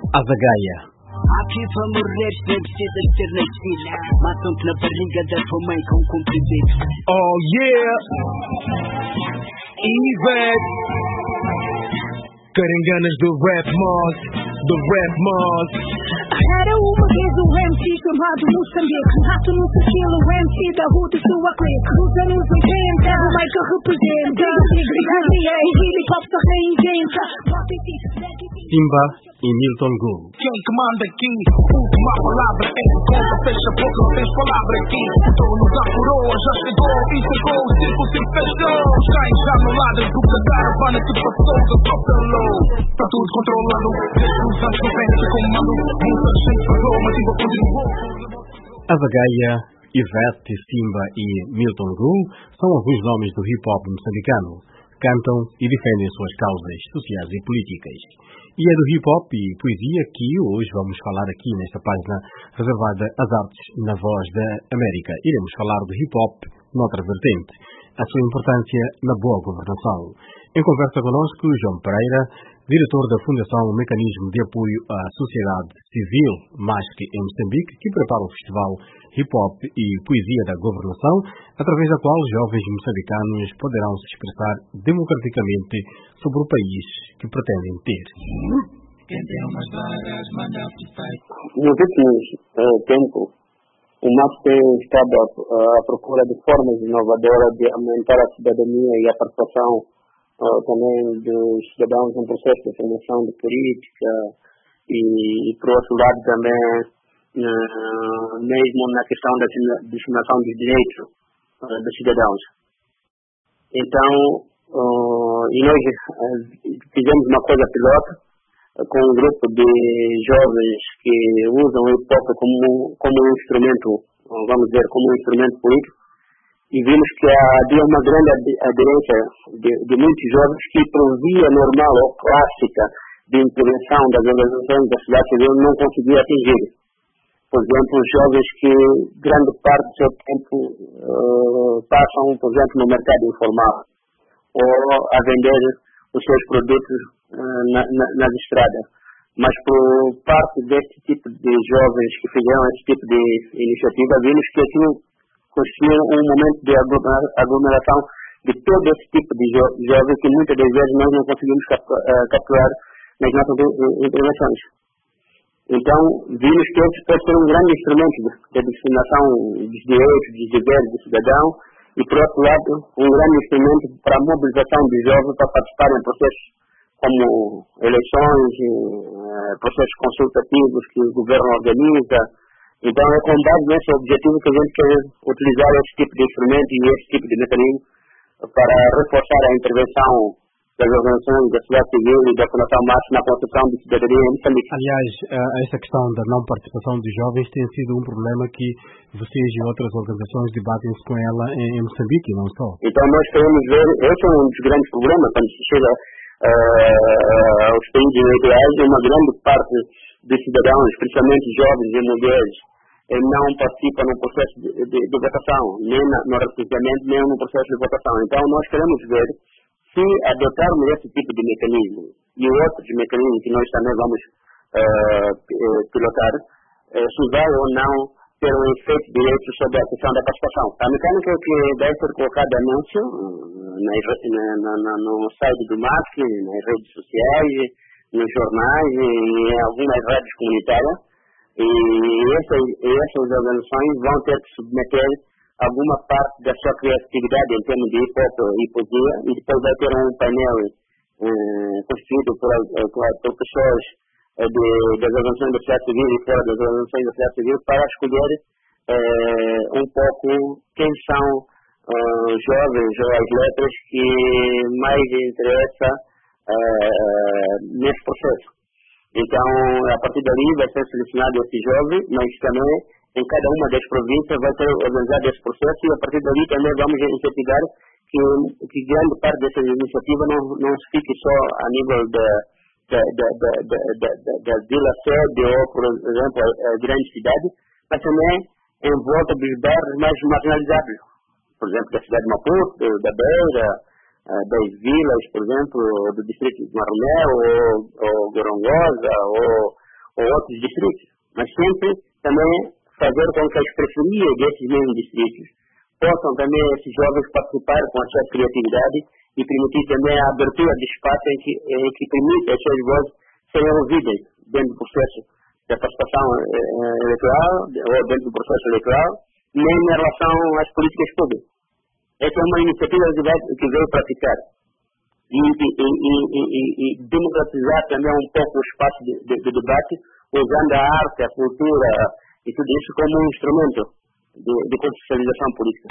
Azagaia. Aqui vamos ler, nem precisa ter na esquina. Matam-te na barriga da tua mãe com comprimido. Oh yeah! Ivete! Caranganas do Rap Moss, do Rap Moss. Era uma vez um MC chamado Moçambique. Rato no estilo MC da rua de sua clique. Dos anos 80, o Michael representa. Hip hop só reinventa. Simba e Milton Gould. Quem que manda aqui? Última palavra é que conta, fecha a boca, não tens palavra aqui. O dono da coroa já chegou e chegou, o circo se fechou. Os cães já no lado do caravana que passou do Buffalo. Está tudo controlado, desde os anos 90 comando. Muita gente falou, mas ainda continuou. Azagaia, Ivete, Simba e Milton Gould são alguns nomes do hip-hop moçambicano. Cantam e defendem suas causas sociais e políticas. E é do hip-hop e poesia que hoje vamos falar aqui nesta página reservada às artes na Voz da América. Iremos falar do hip-hop noutra vertente, a sua importância na boa governação. Em conversa conosco, João Pereira, diretor da Fundação Mecanismo de Apoio à Sociedade Civil, MASC em Moçambique, que prepara o Festival Hip-Hop e Poesia da Governação, através da qual jovens moçambicanos poderão se expressar democraticamente sobre o país que pretendem ter. Nos últimos tempos, o MASC tem estado à procura de formas inovadoras de aumentar a cidadania e a participação também dos cidadãos no processo de formação de política e por outro lado também mesmo na questão da disseminação dos direitos dos cidadãos. Então, e nós fizemos uma coisa piloto com um grupo de jovens que usam o hip-hop como um instrumento, vamos dizer, como um instrumento político. E vimos que havia uma grande aderência de muitos jovens que, por via normal ou clássica de intervenção das organizações da sociedade civil, não conseguia atingir. Por exemplo, os jovens que grande parte do seu tempo passam, por exemplo, no mercado informal ou a vender os seus produtos nas estradas. Mas por parte deste tipo de jovens que fizeram esse tipo de iniciativa, vimos que aquilo constitui um momento de aglomeração de todo esse tipo de jovens que muitas das vezes nós não conseguimos capturar nas nossas intervenções. Então, vimos que esse pode ser um grande instrumento de disseminação dos direitos, dos deveres do cidadão e, por outro lado, um grande instrumento para a mobilização dos jovens para participarem em processos como eleições, processos consultativos que o governo organiza. Então, é com base nesse objetivo que a gente quer utilizar esse tipo de instrumento e esse tipo de mecanismo para reforçar a intervenção das organizações da sociedade civil e da Fundação MASC na construção de cidadania em Moçambique. Aliás, esta questão da não participação dos jovens tem sido um problema que vocês e outras organizações debatem-se com ela em Moçambique e não só. Então, nós queremos ver, esse é um dos grandes problemas quando se chega aos países ideais, uma grande parte dos cidadãos, especialmente jovens e mulheres, não participam no processo de votação, nem no recenseamento, nem no processo de votação. Então, nós queremos ver se adotarmos esse tipo de mecanismo e outros mecanismos que nós também vamos pilotar, se vai ou não ter um efeito direto sobre a questão da participação. A mecânica é que deve ser colocada anúncio no site do MASC, nas redes sociais, nos jornais e em algumas redes comunitárias. E essas organizações vão ter que submeter alguma parte da sua criatividade em termos de hip-hop e poesia, e depois vai ter um painel constituído por pessoas das organizações da sociedade civil e fora das organizações da sociedade civil para escolher um pouco quem são os jovens ou as letras que mais interessa nesse processo. Então, a partir dali vai ser selecionado esse jovem, mas também em cada uma das províncias vai ser organizado esse processo e a partir dali também vamos incentivar que grande parte dessa iniciativa não se fique só a nível da vila sede ou, por exemplo, a grande cidade, mas também em volta dos bairros mais marginalizados. Por exemplo, da cidade de Maputo, da Beira, das vilas, por exemplo, do distrito de Maromé, ou Gorongosa, ou outros distritos, mas sempre também fazer com que as periferias desses mesmos distritos possam também esses jovens participar com a sua criatividade e permitir também a abertura de espaço em que permite as suas vozes serem ouvidas dentro do processo da participação eleitoral ou dentro do processo eleitoral, nem em relação às políticas públicas. Essa é uma iniciativa que veio para ficar e democratizar também um pouco o espaço de debate, usando a arte, a cultura e tudo isso como um instrumento de consciencialização política.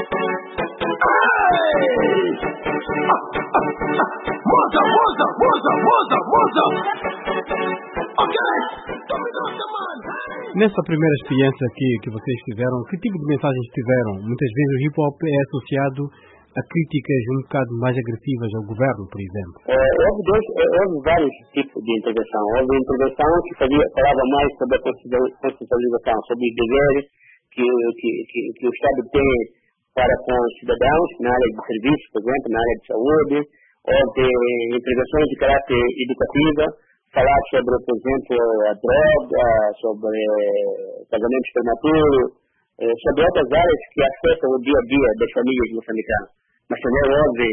Nessa primeira experiência que vocês tiveram, que tipo de mensagens tiveram? Muitas vezes o hip-hop é associado a críticas um bocado mais agressivas ao governo, por exemplo. Houve vários tipos de intervenção. Houve intervenção que falava mais sobre a consciencialização, sobre os deveres que o Estado tem para com os cidadãos, na área de serviços, por exemplo, na área de saúde. Houve intervenções de caráter educativo, falar sobre, por exemplo, a droga, sobre casamentos prematuros, sobre outras áreas que afetam o dia a dia das famílias moçambicanas. Mas também houve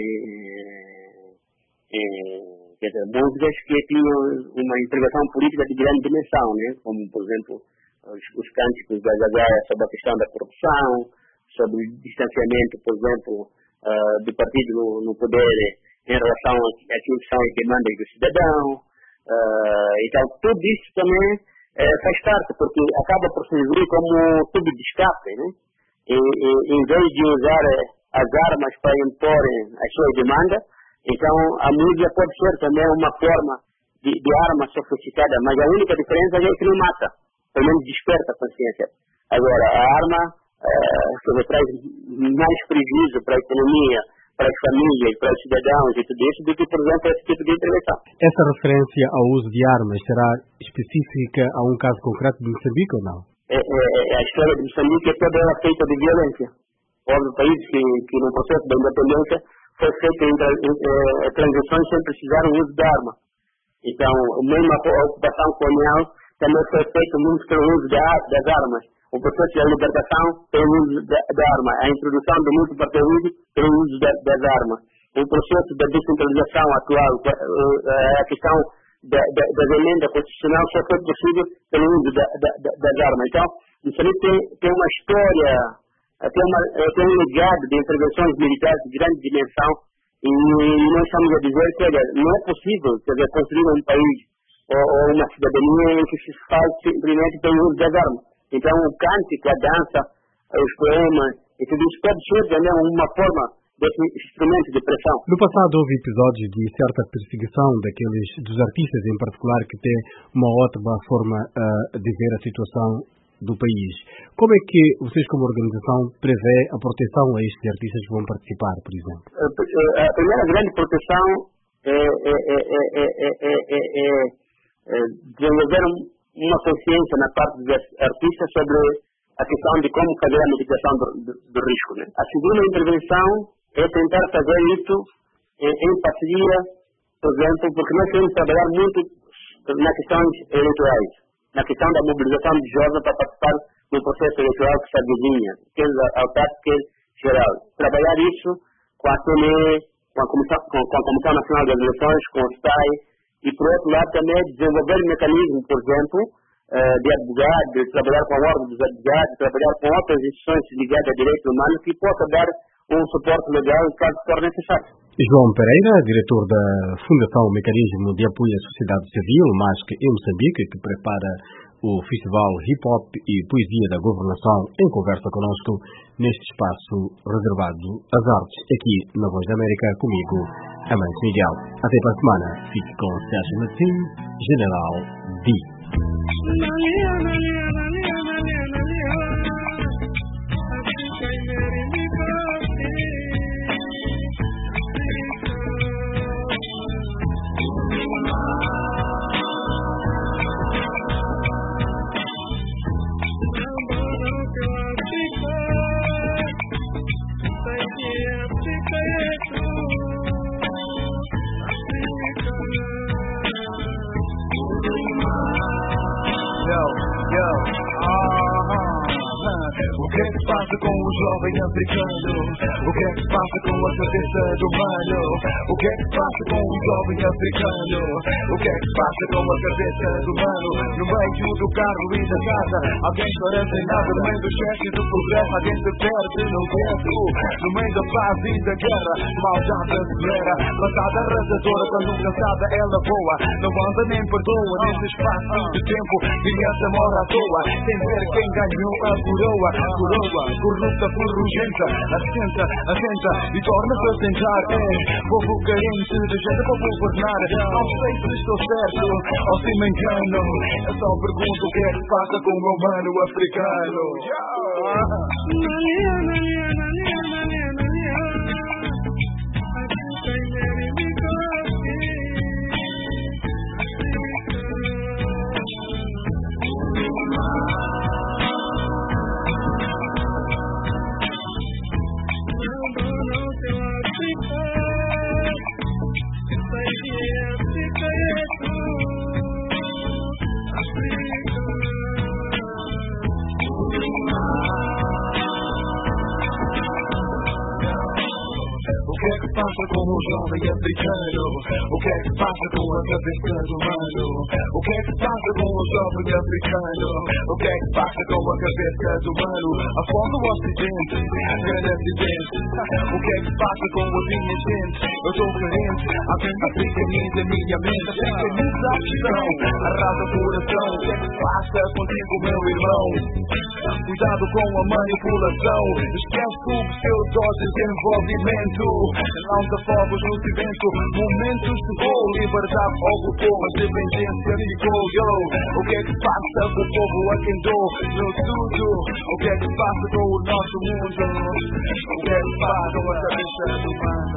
músicas que tinham uma intervenção política de grande dimensão, né? Como, por exemplo, os cânticos da Zagaya sobre a questão da corrupção, sobre o distanciamento, por exemplo, do partido no poder em relação àquilo que são as demandas do cidadão. Então, tudo isso também faz parte, porque acaba por servir como tubo de escape, né? Em vez de usar as armas para impor as suas demandas, então a música pode ser também uma forma de arma sofisticada, mas a única diferença é que não mata, pelo menos desperta a consciência. Agora, a arma traz mais prejuízo para a economia, para as famílias, para os cidadãos e tudo isso, do que, por exemplo, esse tipo de intervenção. Essa referência ao uso de armas será específica a um caso concreto de Moçambique ou não? A história de Moçambique é toda ela feita de violência. Houve países que no processo da independência foi feito em transições sem precisar do uso da arma. Então, mesmo a ocupação colonial também foi feito muito pelo uso das armas. O processo da libertação pelo uso da arma. A introdução do multipartidarismo pelo uso das armas. O processo da descentralização atual, a questão da emenda constitucional só foi possível pelo uso das armas. Então, isso ali tem uma história, tem um legado de intervenções militares de grande dimensão e nós estamos a dizer que não é possível construir um país ou uma cidadania em que se faz simplesmente pelo uso das armas. Então, o cântico, a dança, os poemas, e tudo isso pode ser também uma forma desse instrumento de pressão. No passado houve episódios de certa perseguição dos artistas em particular que têm uma ótima forma de ver a situação do país. Como é que vocês como organização prevê a proteção a estes artistas que vão participar, por exemplo? A primeira grande proteção é desenvolver uma consciência na parte dos artistas sobre a questão de como fazer a mitigação do risco. Né? A segunda intervenção é tentar fazer isso em parceria, por exemplo, porque nós queremos trabalhar muito nas questões eleitorais, na questão da mobilização de jovens para participar do processo eleitoral que se avizinha, quer autárquica, geral. Trabalhar isso com a CNE, com a Comissão Nacional das Eleições, com o STAI, e por outro lado também desenvolver mecanismos, por exemplo, de advogado, de trabalhar com a ordem dos advogados, de trabalhar com outras instituições ligadas a direitos humanos que possa dar um suporte legal caso for necessário. João Pereira, diretor da Fundação Mecanismo de Apoio à Sociedade Civil, MASC em Moçambique, que prepara o Festival Hip Hop e Poesia da Governação, em conversa conosco neste espaço reservado às artes, aqui na Voz da América, comigo, Amante Miguel. Até para a semana. Fique com Sérgio Martim, General D. passa com o jovem africano? O que é que passa com a cabeça do humano? O que é que passa com o jovem africano? O que é que passa com a cabeça do humano? No meio do carro e da casa, alguém chora sem nada. No meio do chefe do progresso, alguém se perde no vento. No meio da paz e da guerra, maldade acelera. Passada arrasadora, quando cansada ela voa. Não anda nem perdoa, nesse espaço de tempo. Criança mora à toa, sem ver quem ganhou a coroa. Coroa, corrupta, ferrugenta, assenta e torna-se a sentar. Povo carente de gente para governar. Não sei se estou certo ou se me engano. Eu só pergunto o que é que passa com o meu mano africano. O que é que passa com o jovem africano? O que é que passa com a cabeça do humano? O que é que passa com o jovem africano? O que é que passa com a cabeça do humano? A fome do ocidente, grande acidente. O que é que passa com os inocentes? Eu estou carente, alguém africaniza a minha mente. Africaniza a questão, arrasa o coração. O que é que passa contigo, meu irmão? Cuidado com a manipulação. Esquece o pseudose de envolvimento. Não te afogos no vento. Momentos de gol, liberdade ocupou, mas dependência ficou. Yo, o que é que passa com o povo a quem dou no tudo? O que é que passa com o nosso mundo? O que é que passa com a cabeça do humano?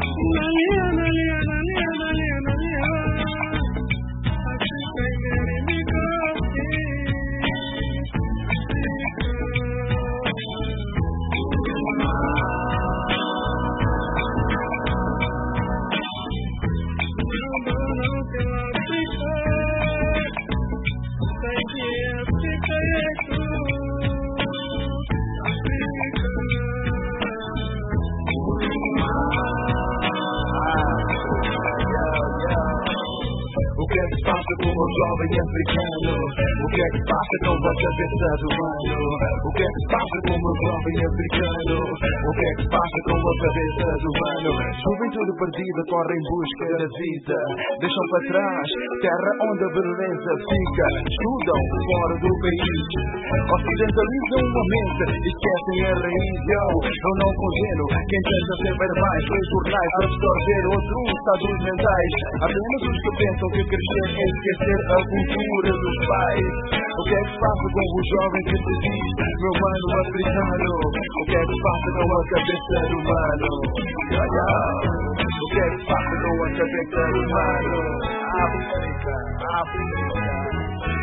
O que é que passa com o jovem africano? O que é que passa com a cabeça do humano? O que é que passa com o jovem africano? O que é que passa com a cabeça do humano? Juventude perdida corre em busca da vida. Deixam para trás terra onde a beleza fica. Estudam fora do país, ocidentalizam a mente, esquecem a raiz. Eu não condeno quem tenta saber mais. Os jornais para absorver outros estados mentais. Apenas os que pensam que crescer é esquecer a cultura dos pais. O que é que passa com o jovem que se diz meu mano africano? O que é que passa com a cabeça do humano? O que é que passa com a cabeça do humano? África, África.